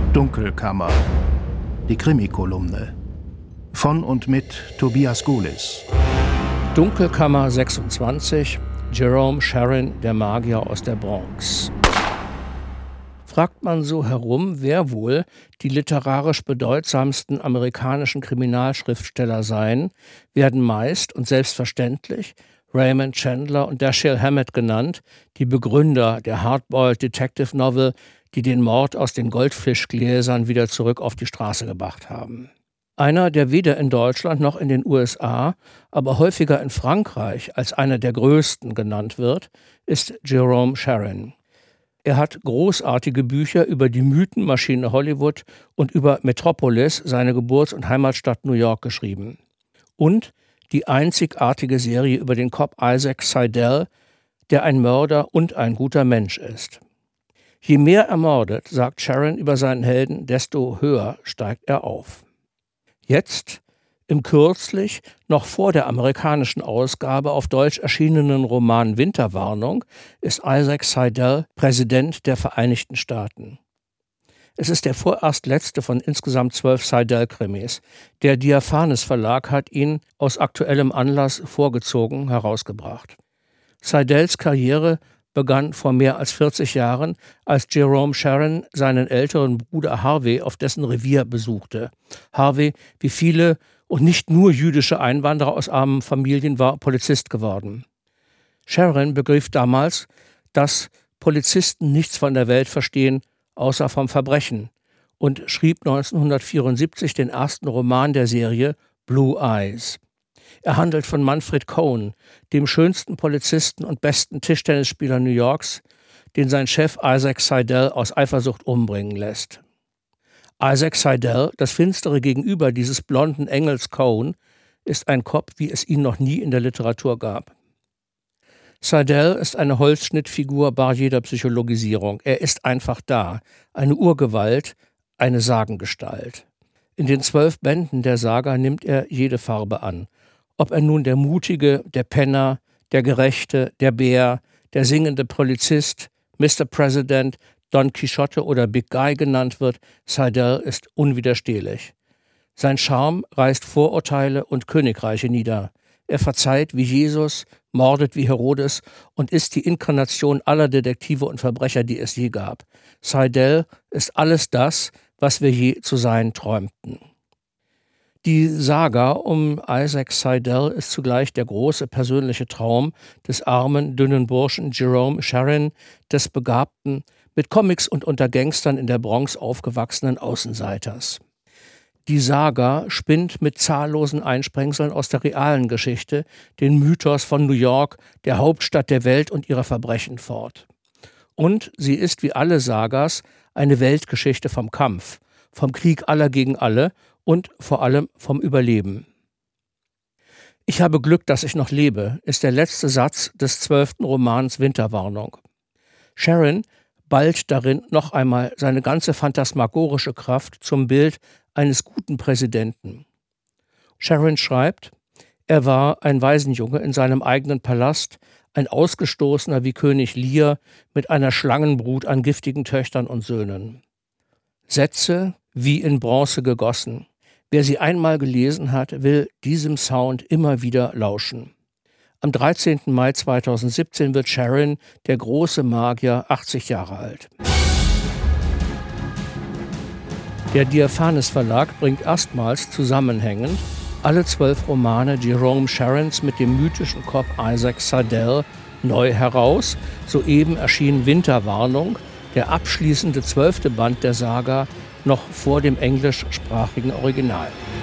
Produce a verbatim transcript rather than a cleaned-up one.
Dunkelkammer, die Krimikolumne. Von und mit Tobias Gulis. Dunkelkammer sechsundzwanzig, Jerome Sharon, der Magier aus der Bronx. Fragt man so herum, wer wohl die literarisch bedeutsamsten amerikanischen Kriminalschriftsteller seien, werden meist und selbstverständlich Raymond Chandler und Dashiell Hammett genannt, die Begründer der Hardboiled Detective Novel, die den Mord aus den Goldfischgläsern wieder zurück auf die Straße gebracht haben. Einer, der weder in Deutschland noch in den U S A, aber häufiger in Frankreich als einer der größten genannt wird, ist Jerome Sharon. Er hat großartige Bücher über die Mythenmaschine Hollywood und über Metropolis, seine Geburts- und Heimatstadt New York, geschrieben. Und die einzigartige Serie über den Cop Isaac Seidel, der ein Mörder und ein guter Mensch ist. Je mehr er mordet, sagt Sharon über seinen Helden, desto höher steigt er auf. Jetzt, im kürzlich, noch vor der amerikanischen Ausgabe auf Deutsch erschienenen Roman Winterwarnung, ist Isaac Seidel Präsident der Vereinigten Staaten. Es ist der vorerst letzte von insgesamt zwölf Seidel-Krimis. Der Diaphanes Verlag hat ihn aus aktuellem Anlass vorgezogen herausgebracht. Seidels Karriere begann vor mehr als vierzig Jahren, als Jerome Sharon seinen älteren Bruder Harvey auf dessen Revier besuchte. Harvey, wie viele und nicht nur jüdische Einwanderer aus armen Familien, war Polizist geworden. Sharon begriff damals, dass Polizisten nichts von der Welt verstehen, außer vom Verbrechen, und schrieb neunzehnhundertvierundsiebzig den ersten Roman der Serie Blue Eyes. Er handelt von Manfred Cohen, dem schönsten Polizisten und besten Tischtennisspieler New Yorks, den sein Chef Isaac Seidel aus Eifersucht umbringen lässt. Isaac Seidel, das finstere Gegenüber dieses blonden Engels Cohen, ist ein Cop, wie es ihn noch nie in der Literatur gab. Seidel ist eine Holzschnittfigur bar jeder Psychologisierung. Er ist einfach da, eine Urgewalt, eine Sagengestalt. In den zwölf Bänden der Saga nimmt er jede Farbe an. Ob er nun der Mutige, der Penner, der Gerechte, der Bär, der singende Polizist, Mister President, Don Quixote oder Big Guy genannt wird, Seidel ist unwiderstehlich. Sein Charme reißt Vorurteile und Königreiche nieder. Er verzeiht wie Jesus, mordet wie Herodes und ist die Inkarnation aller Detektive und Verbrecher, die es je gab. Seidel ist alles das, was wir je zu sein träumten. Die Saga um Isaac Seidel ist zugleich der große persönliche Traum des armen, dünnen Burschen Jerome Sharon, des begabten, mit Comics und unter Gangstern in der Bronx aufgewachsenen Außenseiters. Die Saga spinnt mit zahllosen Einsprengseln aus der realen Geschichte den Mythos von New York, der Hauptstadt der Welt und ihrer Verbrechen fort. Und sie ist wie alle Sagas eine Weltgeschichte vom Kampf, vom Krieg aller gegen alle und vor allem vom Überleben. Ich habe Glück, dass ich noch lebe, ist der letzte Satz des zwölften Romans Winterwarnung. Sharon ballt darin noch einmal seine ganze phantasmagorische Kraft zum Bild eines guten Präsidenten. Sharon schreibt, er war ein Waisenjunge in seinem eigenen Palast, ein Ausgestoßener wie König Lear mit einer Schlangenbrut an giftigen Töchtern und Söhnen. Sätze wie in Bronze gegossen. Wer sie einmal gelesen hat, will diesem Sound immer wieder lauschen. Am dreizehnten Mai zweitausendsiebzehn wird Sharon, der große Magier, achtzig Jahre alt. Der Diaphanes Verlag bringt erstmals zusammenhängend alle zwölf Romane Jerome Sharons mit dem mythischen Cop Isaac Seidel neu heraus. Soeben erschien Winterwarnung, der abschließende zwölfte Band der Saga, noch vor dem englischsprachigen Original.